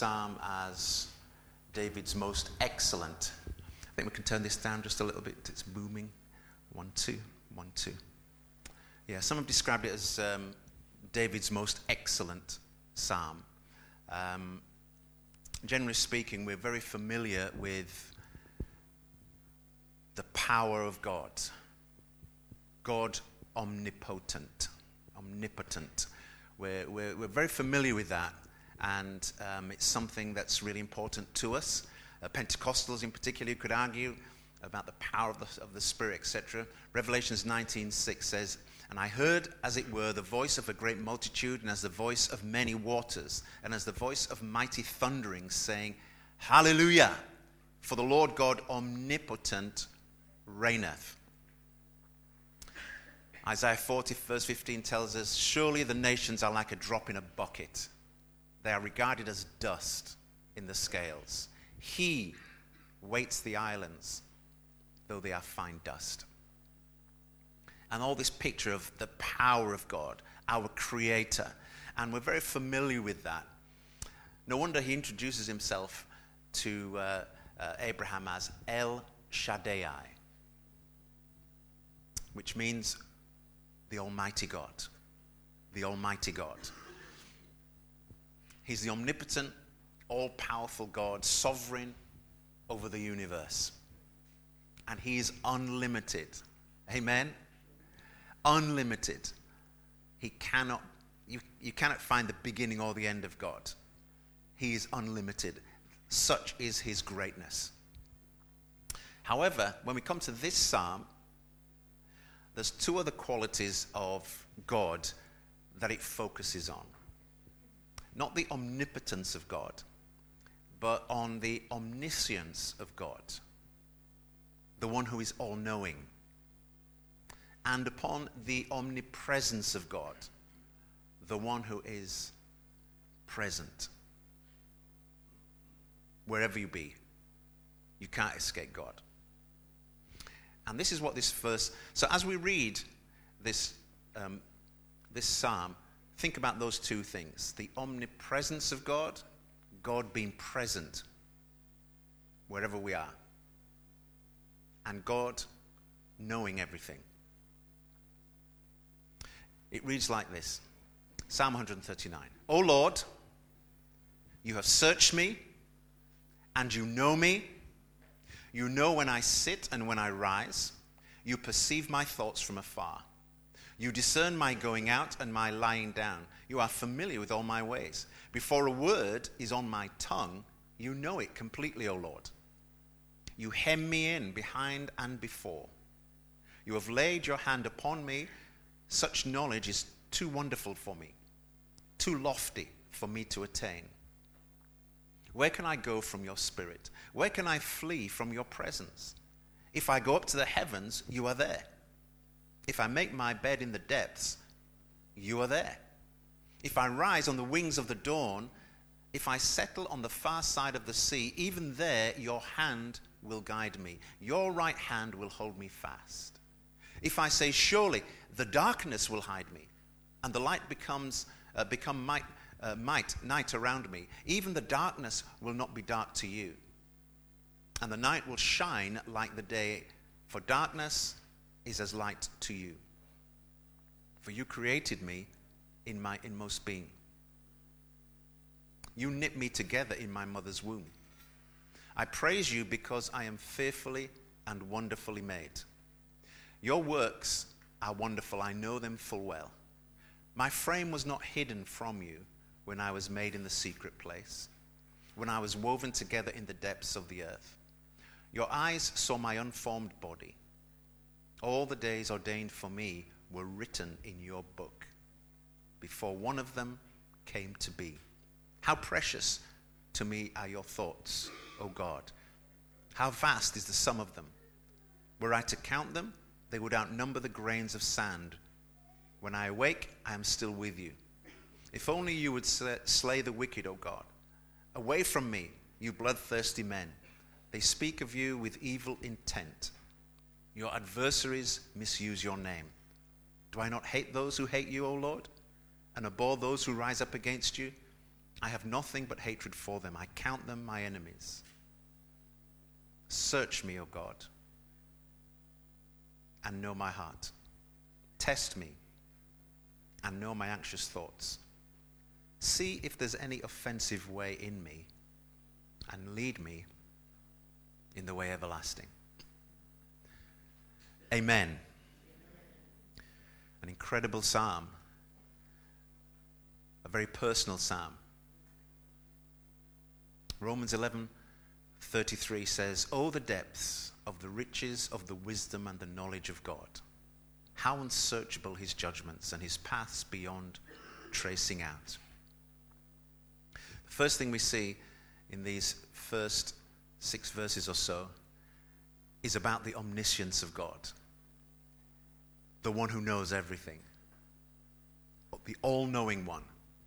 Psalm as David's most excellent. I think we can turn this down just a little bit. It's booming. 1, 2, 1, 2. Yeah, some have described it as David's most excellent psalm. Generally speaking, we're very familiar with the power of God. God omnipotent. We're very familiar with that, and it's something that's really important to us. Pentecostals in particular could argue about the power of the Spirit, etc. Revelations 19:6 says, "And I heard, as it were, the voice of a great multitude, and as the voice of many waters, and as the voice of mighty thunderings, saying, Hallelujah! For the Lord God omnipotent reigneth." Isaiah 40, verse 15 tells us, "Surely the nations are like a drop in a bucket. They are regarded as dust in the scales. He weights the islands, though they are fine dust." And all this picture of the power of God, our Creator. And we're very familiar with that. No wonder he introduces himself to Abraham as El Shaddai, which means the Almighty God. The Almighty God. He's the omnipotent, all-powerful God, sovereign over the universe. And he is unlimited. Amen? Unlimited. He cannot, you cannot find the beginning or the end of God. He is unlimited. Such is his greatness. However, when we come to this psalm, there's two other qualities of God that it focuses on. Not the omnipotence of God, but on the omniscience of God, the one who is all-knowing, and upon the omnipresence of God, the one who is present. Wherever you be, you can't escape God. And this is what this verse... So as we read this psalm, think about those two things. The omnipresence of God, God being present wherever we are. And God knowing everything. It reads like this. Psalm 139. "O Lord, you have searched me, and you know me. You know when I sit and when I rise. You perceive my thoughts from afar. You discern my going out and my lying down. You are familiar with all my ways. Before a word is on my tongue, you know it completely, O Lord. You hem me in behind and before. You have laid your hand upon me. Such knowledge is too wonderful for me, too lofty for me to attain. Where can I go from your spirit? Where can I flee from your presence? If I go up to the heavens, you are there. If I make my bed in the depths, you are there. If I rise on the wings of the dawn, if I settle on the far side of the sea, even there your hand will guide me. Your right hand will hold me fast. If I say, surely the darkness will hide me, and the light become night around me, even the darkness will not be dark to you. And the night will shine like the day, for darkness is as light to you. For you created me in my inmost being. You knit me together in my mother's womb. I praise you because I am fearfully and wonderfully made. Your works are wonderful, I know them full well. My frame was not hidden from you when I was made in the secret place, when I was woven together in the depths of the earth. Your eyes saw my unformed body. All the days ordained for me were written in your book, before one of them came to be. How precious to me are your thoughts, O God. How vast is the sum of them. Were I to count them, they would outnumber the grains of sand. When I awake, I am still with you. If only you would slay the wicked, O God. Away from me, you bloodthirsty men. They speak of you with evil intent. Your adversaries misuse your name. Do I not hate those who hate you, O Lord, and abhor those who rise up against you? I have nothing but hatred for them. I count them my enemies. Search me, O God, and know my heart. Test me and know my anxious thoughts. See if there's any offensive way in me, and lead me in the way everlasting. Amen. An incredible psalm. A very personal psalm. Romans 11:33 says, "Oh, the depths of the riches of the wisdom and the knowledge of God. How unsearchable his judgments and his paths beyond tracing out." The first thing we see in these first 6 verses or so is about the omniscience of God, the one who knows everything, the all-knowing one.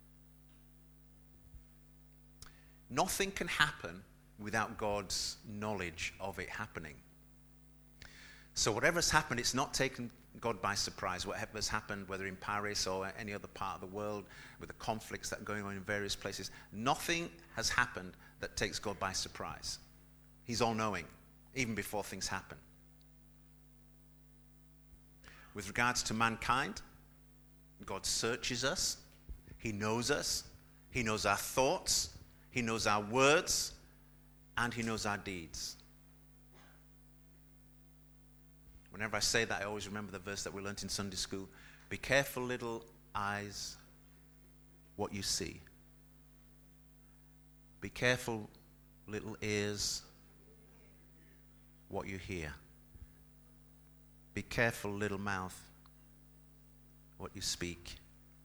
Nothing can happen without God's knowledge of it happening. So whatever's happened, it's not taken God by surprise. Whatever's happened, whether in Paris or any other part of the world, with the conflicts that are going on in various places, nothing has happened that takes God by surprise. He's all-knowing, even before things happen. With regards to mankind, God searches us. He knows us. He knows our thoughts. He knows our words. And he knows our deeds. Whenever I say that, I always remember the verse that we learnt in Sunday school. Be careful, little eyes, what you see. Be careful, little ears, what you hear. Be careful, little mouth, what you speak.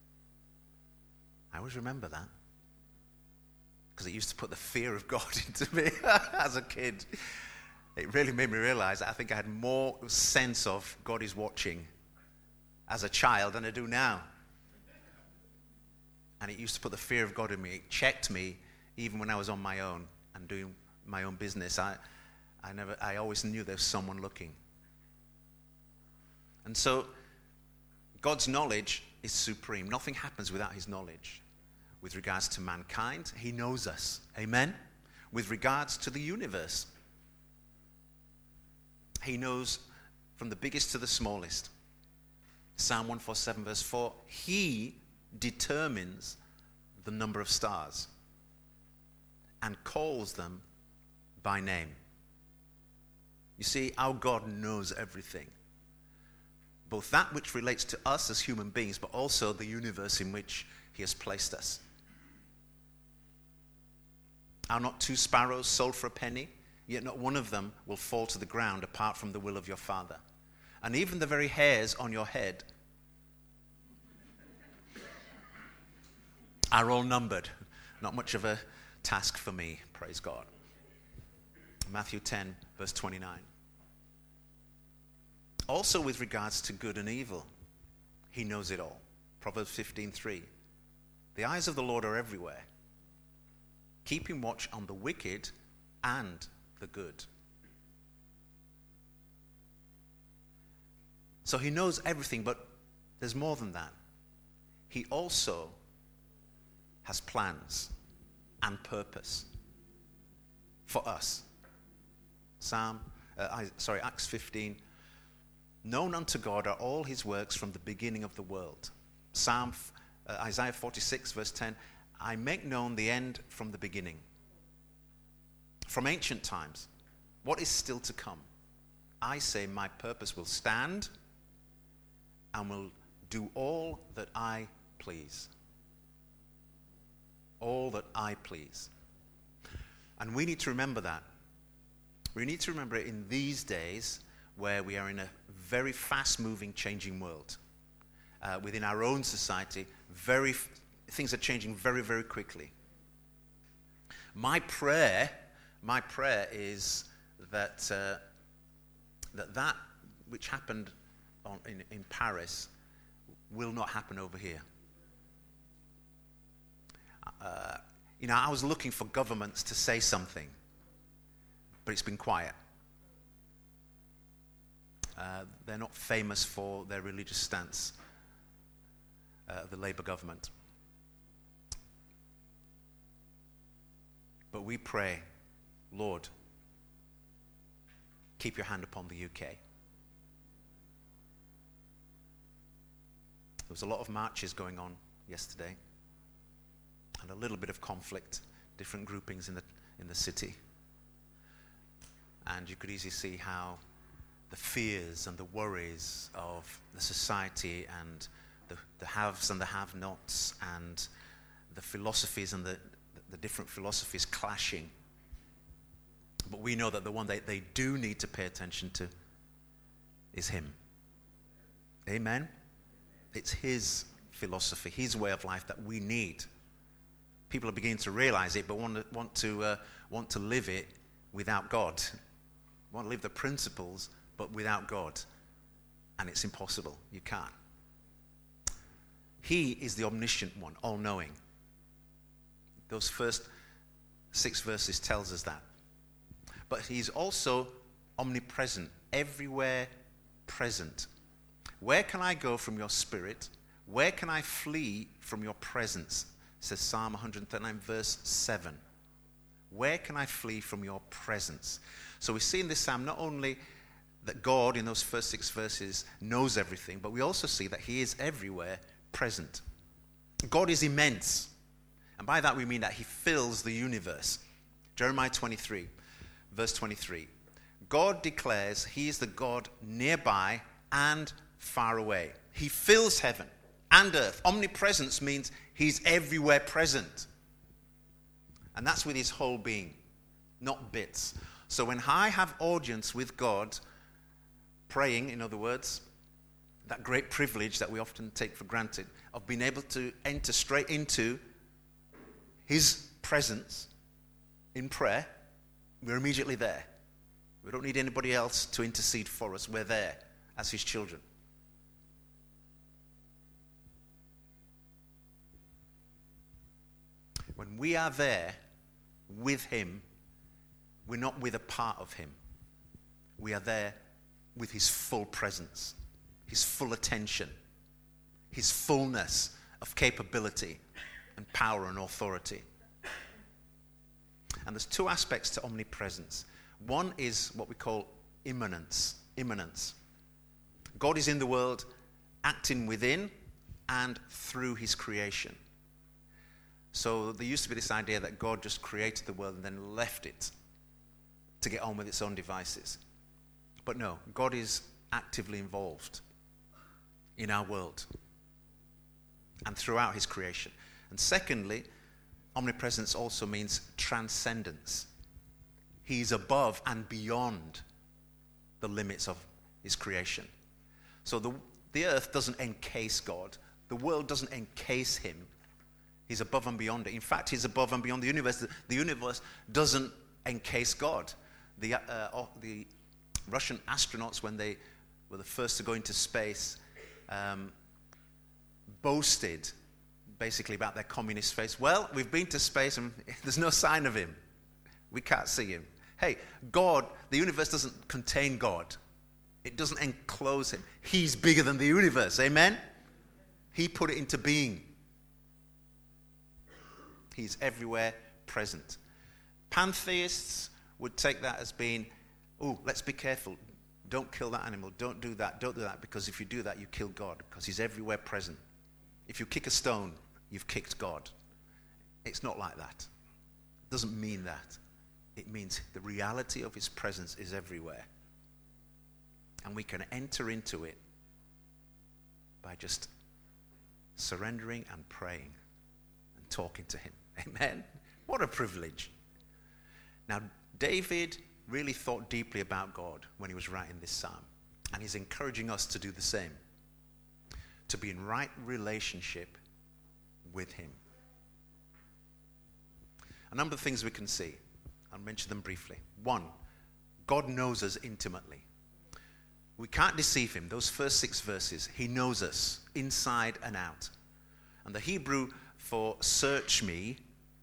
I always remember that, because it used to put the fear of God into me as a kid. It really made me realize that I think I had more sense of God is watching as a child than I do now. And it used to put the fear of God in me. It checked me even when I was on my own and doing my own business. I always knew there was someone looking. And so God's knowledge is supreme. Nothing happens without his knowledge. With regards to mankind, he knows us. Amen? With regards to the universe, he knows from the biggest to the smallest. Psalm 147 verse 4, he determines the number of stars and calls them by name. You see, our God knows everything. Both that which relates to us as human beings, but also the universe in which he has placed us. Are not 2 sparrows sold for a penny? Yet not one of them will fall to the ground apart from the will of your Father. And even the very hairs on your head are all numbered. Not much of a task for me, praise God. Matthew 10, verse 29. Also with regards to good and evil, he knows it all. Proverbs 15:3. The eyes of the Lord are everywhere, keeping watch on the wicked and the good. So he knows everything, but there's more than that. He also has plans and purpose for us. Acts 15. Known unto God are all his works from the beginning of the world. Isaiah 46 verse 10. I make known the end from the beginning. From ancient times, what is still to come? I say my purpose will stand and will do all that I please. All that I please. And we need to remember that. We need to remember it in these days where we are in a very fast-moving, changing world. Within our own society, things are changing very, very quickly. My prayer is that that which happened in Paris will not happen over here. I was looking for governments to say something, but it's been quiet. They're not famous for their religious stance, the Labour government. But we pray, Lord, keep your hand upon the UK. There was a lot of marches going on yesterday, and a little bit of conflict, different groupings in the city. And you could easily see how the fears and the worries of the society and the haves and the have-nots and the philosophies and the different philosophies clashing. But we know that the one they do need to pay attention to is him. Amen? It's his philosophy, his way of life that we need. People are beginning to realize it, but want to live it without God. Want to live the principles, but without God. And it's impossible. You can't. He is the omniscient one, all-knowing. Those first 6 verses tells us that. But he's also omnipresent, everywhere present. Where can I go from your spirit? Where can I flee from your presence? Says Psalm 139 verse 7. Where can I flee from your presence? So we see in this psalm not only that God in those first 6 verses knows everything, but we also see that he is everywhere present. God is immense. And by that we mean that he fills the universe. Jeremiah 23, verse 23. God declares he is the God nearby and far away. He fills heaven and earth. Omnipresence means he's everywhere present. And that's with his whole being, not bits. So when I have audience with God, praying, in other words, that great privilege that we often take for granted of being able to enter straight into his presence in prayer, we're immediately there. We don't need anybody else to intercede for us. We're there as his children. When we are there with him, we're not with a part of him. We are there with his full presence, his full attention, his fullness of capability and power and authority. And there's 2 aspects to omnipresence. One is what we call immanence. God is in the world, acting within and through his creation. So there used to be this idea that God just created the world and then left it to get on with its own devices. But no, God is actively involved in our world and throughout his creation. And secondly, omnipresence also means transcendence. He's above and beyond the limits of his creation. So the earth doesn't encase God. The world doesn't encase him. He's above and beyond it. In fact, he's above and beyond the universe. The universe doesn't encase God. The Russian astronauts, when they were the first to go into space, boasted basically about their communist face. Well, we've been to space and there's no sign of him. We can't see him. Hey, God, the universe doesn't contain God. It doesn't enclose him. He's bigger than the universe. Amen? He put it into being. He's everywhere present. Pantheists would take that as being, let's be careful. Don't kill that animal. Don't do that. Don't do that, because if you do that, you kill God, because he's everywhere present. If you kick a stone, you've kicked God. It's not like that. It doesn't mean that. It means the reality of his presence is everywhere. And we can enter into it by just surrendering and praying and talking to him. Amen? What a privilege. Now, David really thought deeply about God when he was writing this psalm. And he's encouraging us to do the same. To be in right relationship with him. A number of things we can see. I'll mention them briefly. 1, God knows us intimately. We can't deceive him. Those first 6 verses, he knows us inside and out. And the Hebrew for search me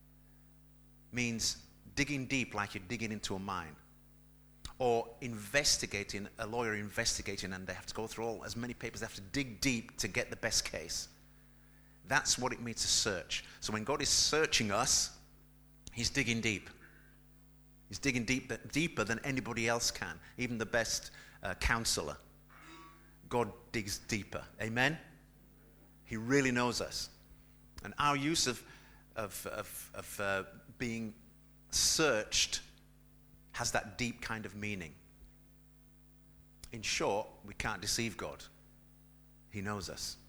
means digging deep, like you're digging into a mine. Or investigating, a lawyer investigating, and they have to go through as many papers, they have to dig deep to get the best case. That's what it means to search. So when God is searching us, he's digging deep. He's digging deeper than anybody else can, even the best counselor. God digs deeper. Amen? He really knows us. And our use of being searched has that deep kind of meaning. In short, we can't deceive God. He knows us.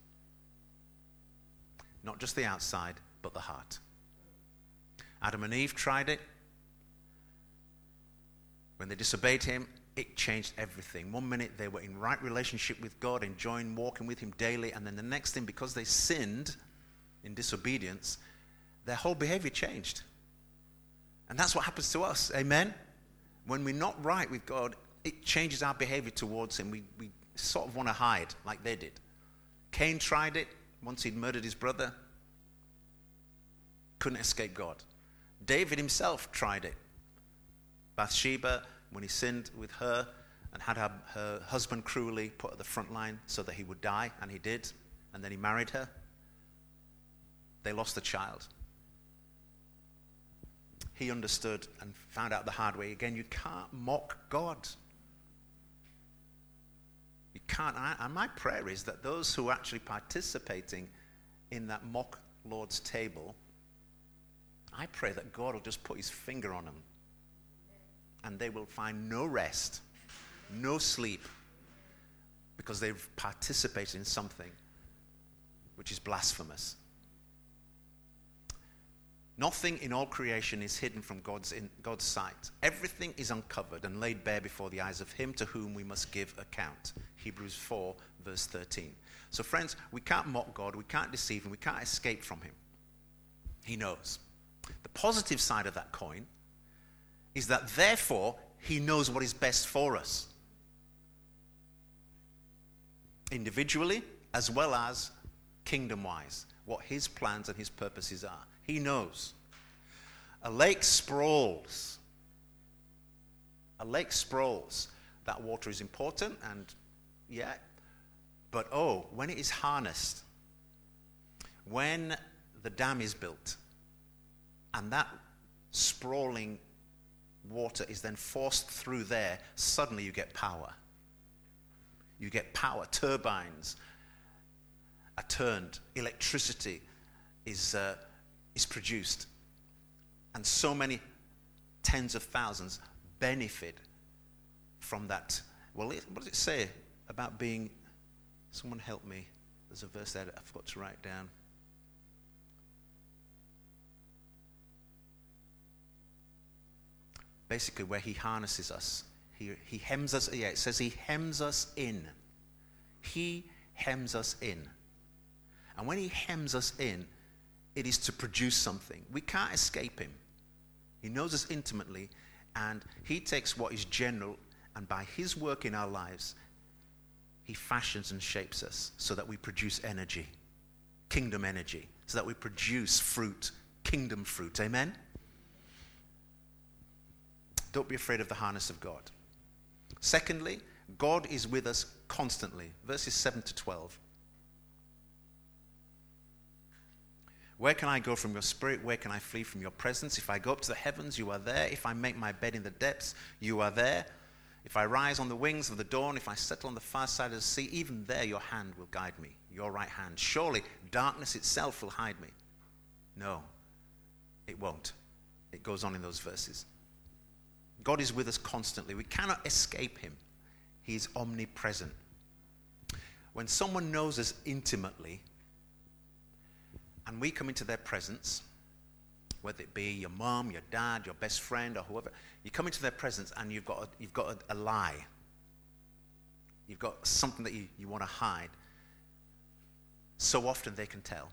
Not just the outside, but the heart. Adam and Eve tried it. When they disobeyed him, it changed everything. One minute they were in right relationship with God, enjoying walking with him daily, and then the next thing, because they sinned in disobedience, their whole behavior changed. And that's what happens to us. Amen? When we're not right with God, it changes our behavior towards him. We sort of want to hide like they did. Cain tried it once he'd murdered his brother. Couldn't escape God. David himself tried it. Bathsheba, when he sinned with her and had her husband cruelly put at the front line so that he would die, and he did, and then he married her. They lost the child. He understood and found out the hard way. Again, you can't mock God. You can't. And my prayer is that those who are actually participating in that mock Lord's table, I pray that God will just put his finger on them and they will find no rest, no sleep, because they've participated in something which is blasphemous. Nothing in all creation is hidden from God's sight. Everything is uncovered and laid bare before the eyes of him to whom we must give account. Hebrews 4, verse 13. So friends, we can't mock God, we can't deceive him, we can't escape from him. He knows. The positive side of that coin is that therefore he knows what is best for us. Individually as well as kingdom-wise, what his plans and his purposes are. He knows. A lake sprawls. A lake sprawls. That water is important, and yeah, but when it is harnessed, when the dam is built, and that sprawling water is then forced through there, suddenly you get power. You get power. Turbines are turned. Electricity is produced. And so many tens of thousands benefit from that. Well, what does it say about being... Someone help me. There's a verse there that I forgot to write down. Basically, where he harnesses us. He hems us... Yeah, it says he hems us in. He hems us in. And when he hems us in, it is to produce something. We can't escape him. He knows us intimately, and he takes what is general, and by his work in our lives, he fashions and shapes us so that we produce energy, kingdom energy, so that we produce fruit, kingdom fruit. Amen? Don't be afraid of the harness of God. Secondly, God is with us constantly. Verses 7 to 12. Where can I go from your spirit? Where can I flee from your presence? If I go up to the heavens, you are there. If I make my bed in the depths, you are there. If I rise on the wings of the dawn, if I settle on the far side of the sea, even there your hand will guide me, your right hand. Surely darkness itself will hide me. No, it won't. It goes on in those verses. God is with us constantly. We cannot escape him. He is omnipresent. When someone knows us intimately, and we come into their presence, whether it be your mom, your dad, your best friend, or whoever, you come into their presence and you've got a lie. You've got something that you want to hide. So often they can tell.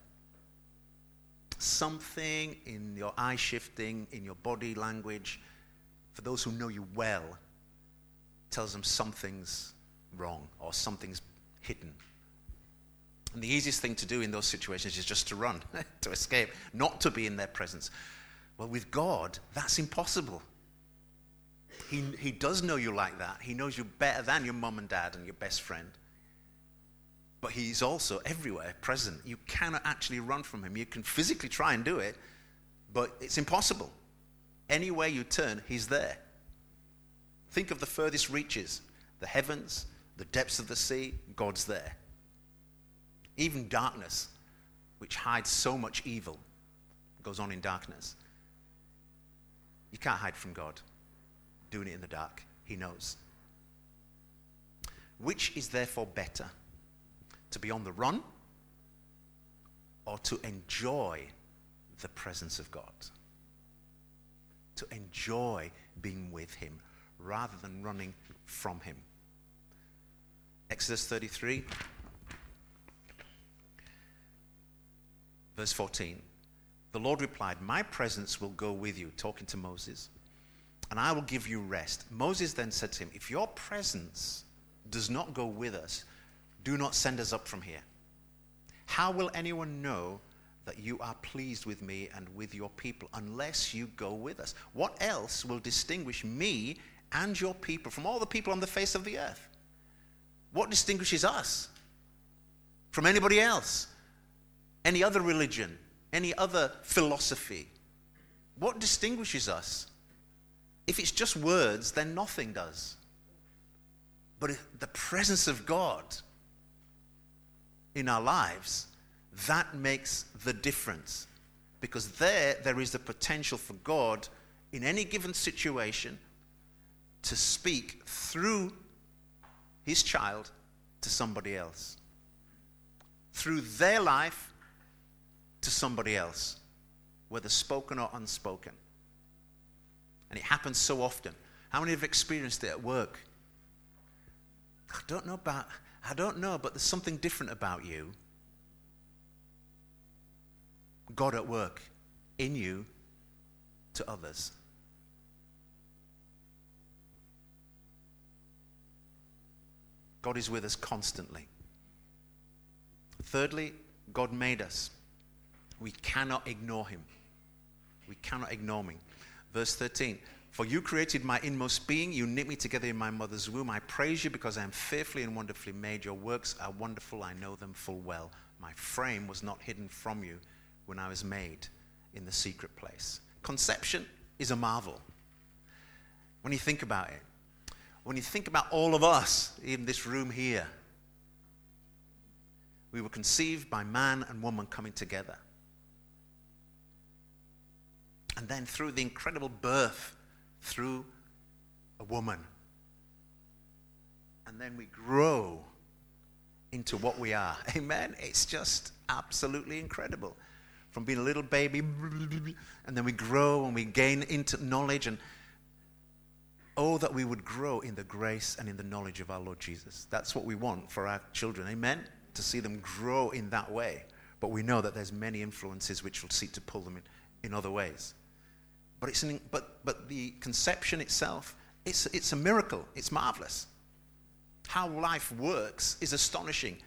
Something in your eye shifting, in your body language, for those who know you well, tells them something's wrong or something's hidden. And the easiest thing to do in those situations is just to run, to escape, not to be in their presence. Well, with God, that's impossible. He does know you like that. He knows you better than your mom and dad and your best friend. But he's also everywhere present. You cannot actually run from him. You can physically try and do it, but it's impossible. Anywhere you turn, he's there. Think of the furthest reaches, the heavens, the depths of the sea, God's there. Even darkness, which hides so much evil, goes on in darkness. You can't hide from God. Doing it in the dark, he knows. Which is therefore better? To be on the run or to enjoy the presence of God? To enjoy being with him rather than running from him. Exodus 33, verse 14. The Lord replied, my presence will go with you, talking to Moses, and I will give you rest. Moses then said to him, if your presence does not go with us, do not send us up from here. How will anyone know that you are pleased with me and with your people unless you go with us? What else will distinguish me and your people from all the people on the face of the earth? What distinguishes us from anybody else? Any other religion? Any other philosophy? What distinguishes us? If it's just words, then nothing does. But the presence of God in our lives, that makes the difference. Because there is the potential for God in any given situation to speak through his child to somebody else. Through their life to somebody else, whether spoken or unspoken. And it happens so often. How many have experienced it at work? I don't know, but there's something different about you. God at work in you to others. God is with us constantly. Thirdly, God made us. We cannot ignore him. We cannot ignore him. Verse 13. For you created my inmost being. You knit me together in my mother's womb. I praise you because I am fearfully and wonderfully made. Your works are wonderful. I know them full well. My frame was not hidden from you when I was made in the secret place. Conception is a marvel. When you think about it. When you think about all of us in this room here. We were conceived by man and woman coming together. And then through the incredible birth through a woman. And then we grow into what we are. Amen? It's just absolutely incredible. From being a little baby, and then we grow and we gain into knowledge. And oh, that we would grow in the grace and in the knowledge of our Lord Jesus. That's what we want for our children. Amen? To see them grow in that way. But we know that there's many influences which will seek to pull them in other ways. But the conception itself, it's a miracle. It's marvelous. How life works is astonishing.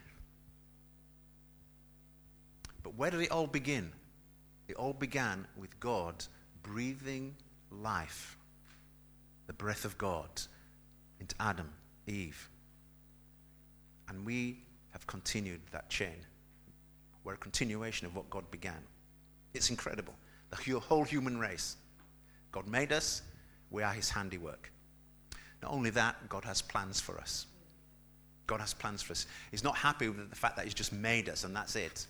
But where did it all begin? It all began with God breathing life, the breath of God, into Adam, Eve. And we have continued that chain. We're a continuation of what God began. It's incredible. The whole human race. God made us. We are his handiwork. Not only that, God has plans for us. God has plans for us. He's not happy with the fact that he's just made us and that's it.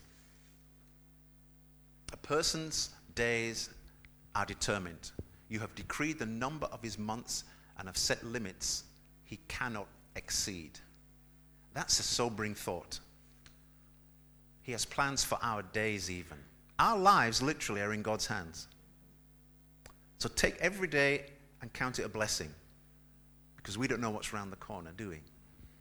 A person's days are determined. You have decreed the number of his months and have set limits he cannot exceed. That's a sobering thought. He has plans for our days even. Our lives literally are in God's hands. So take every day and count it a blessing. Because we don't know what's around the corner, do we?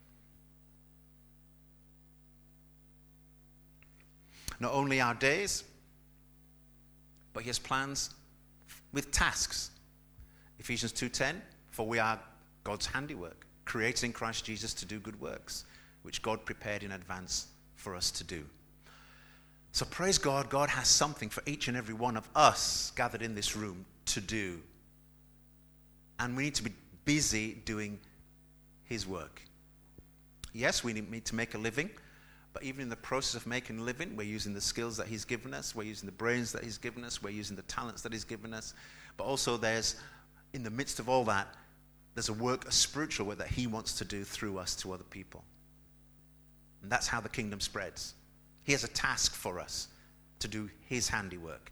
Not only our days, but he has plans with tasks. Ephesians 2:10, for we are God's handiwork, created in Christ Jesus to do good works, which God prepared in advance for us to do. So praise God, God has something for each and every one of us gathered in this room to do. And we need to be busy doing his work. Yes, we need to make a living, But even in the process of making a living, we're using the skills that he's given us. We're using the brains that he's given us. We're using the talents that he's given us. But also in the midst of all that, there's a spiritual work that he wants to do through us to other people. And that's how the kingdom spreads. He has a task for us to do his handiwork.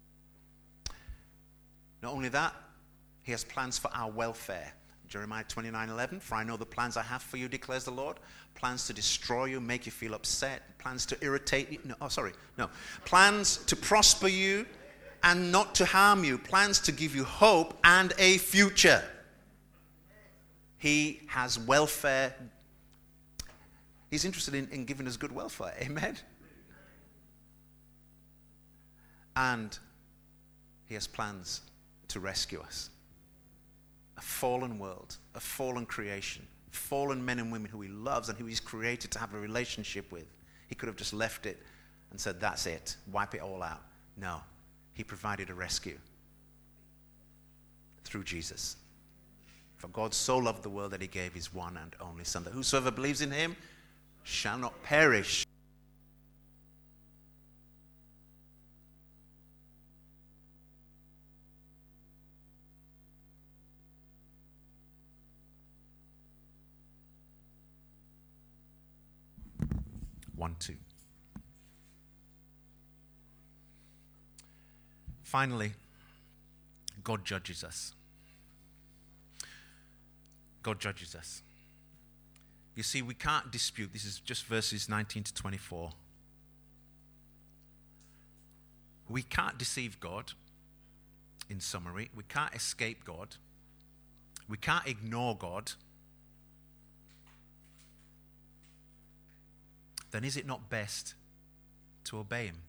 Not only that, he has plans for our welfare. Jeremiah 29:11, for I know the plans I have for you, declares the Lord. Plans to destroy you, make you feel upset. Plans to irritate you. Plans to prosper you and not to harm you. Plans to give you hope and a future. He has welfare. He's interested in giving us good welfare. Amen? And he has plans to rescue us. A fallen world, a fallen creation, fallen men and women who he loves and who he's created to have a relationship with. He could have just left it and said, that's it, wipe it all out. No, he provided a rescue through Jesus. For God so loved the world that he gave his one and only Son, that whosoever believes in him shall not perish. Finally, God judges us. God judges us. You see, we can't dispute, this is just verses 19 to 24. We can't deceive God, in summary. We can't escape God. We can't ignore God. Then is it not best to obey him?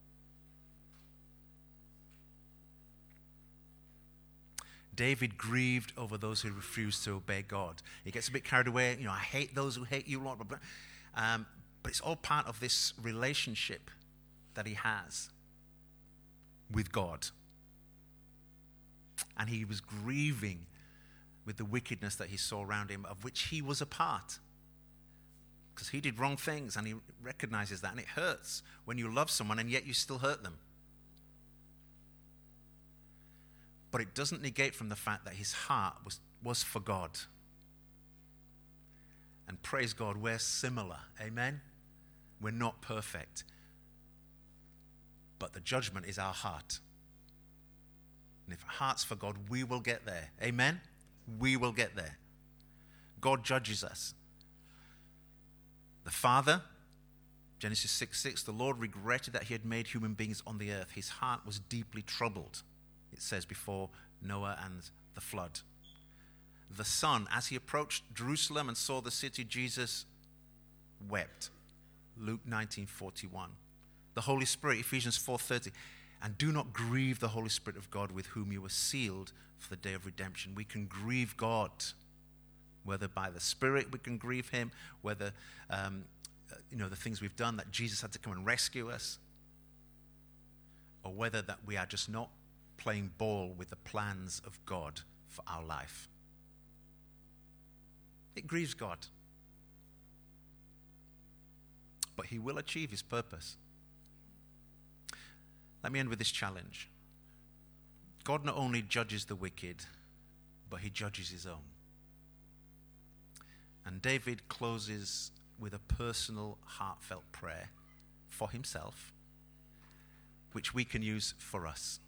David grieved over those who refused to obey God. He gets a bit carried away. I hate those who hate you, Lord. But it's all part of this relationship that he has with God. And he was grieving with the wickedness that he saw around him, of which he was a part. Because he did wrong things, and he recognizes that. And it hurts when you love someone and yet you still hurt them. But it doesn't negate from the fact that his heart was for God. And praise God, we're similar. Amen? We're not perfect. But the judgment is our heart. And if our heart's for God, we will get there. Amen? We will get there. God judges us. The Father, Genesis 6:6, the Lord regretted that he had made human beings on the earth. His heart was deeply troubled. It says before Noah and the flood. The Son, as he approached Jerusalem and saw the city, Jesus wept. Luke 19:41. The Holy Spirit, Ephesians 4:30. And do not grieve the Holy Spirit of God, with whom you were sealed for the day of redemption. We can grieve God. Whether by the Spirit we can grieve him, whether the things we've done that Jesus had to come and rescue us, or whether that we are just not playing ball with the plans of God for our life. It grieves God. But he will achieve his purpose. Let me end with this challenge. God not only judges the wicked, but he judges his own. And David closes with a personal, heartfelt prayer for himself, which we can use for us.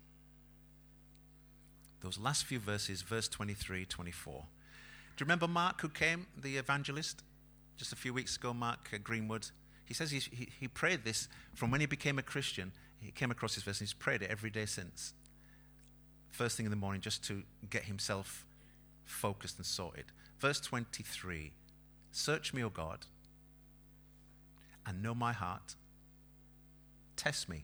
Those last few verses, verse 23, 24. Do you remember Mark, who came, the evangelist, just a few weeks ago, Mark Greenwood? He says he prayed this from when he became a Christian. He came across this verse and he's prayed it every day since. First thing in the morning, just to get himself focused and sorted. Verse 23, search me, O God, and know my heart. Test me,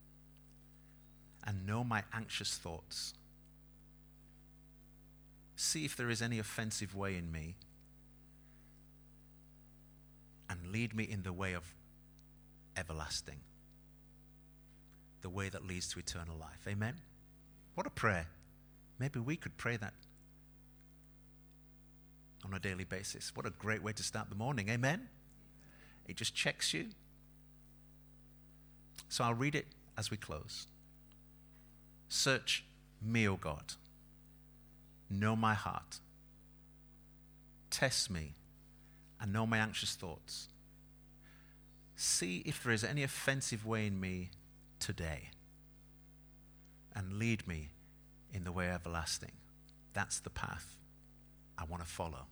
and know my anxious thoughts. See if there is any offensive way in me, and lead me in the way of everlasting, the way that leads to eternal life. Amen? What a prayer. Maybe we could pray that on a daily basis. What a great way to start the morning. Amen? It just checks you. So I'll read it as we close. Search me, O God. Know my heart. Test me and know my anxious thoughts. See if there is any offensive way in me today, and lead me in the way everlasting. That's the path I want to follow.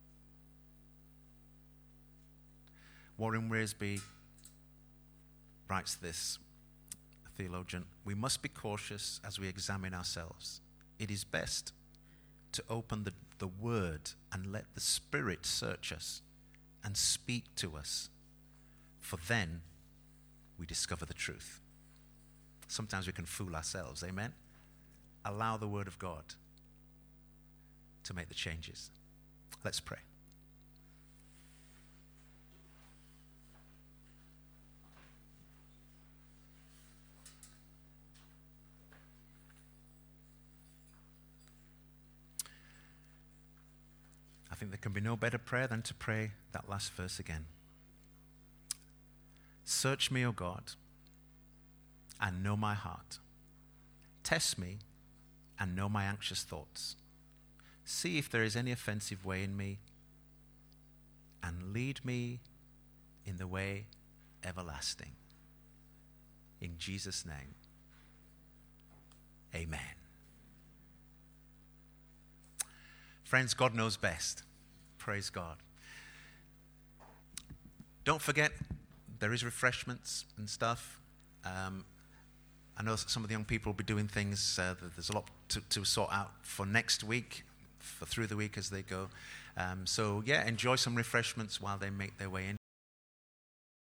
Warren Wiersbe writes this, a theologian: we must be cautious as we examine ourselves. It is best to open the Word and let the Spirit search us and speak to us, for then we discover the truth. Sometimes we can fool ourselves, amen? Allow the Word of God to make the changes. Let's pray. I think there can be no better prayer than to pray that last verse again. Search me, O God, and know my heart. Test me and know my anxious thoughts. See if there is any offensive way in me, and lead me in the way everlasting. In Jesus' name, amen. Friends, God knows best. Praise God. Don't forget, there is refreshments and stuff. I know some of the young people will be doing things. There's a lot to sort out for next week, for through the week as they go. So, enjoy some refreshments while they make their way in.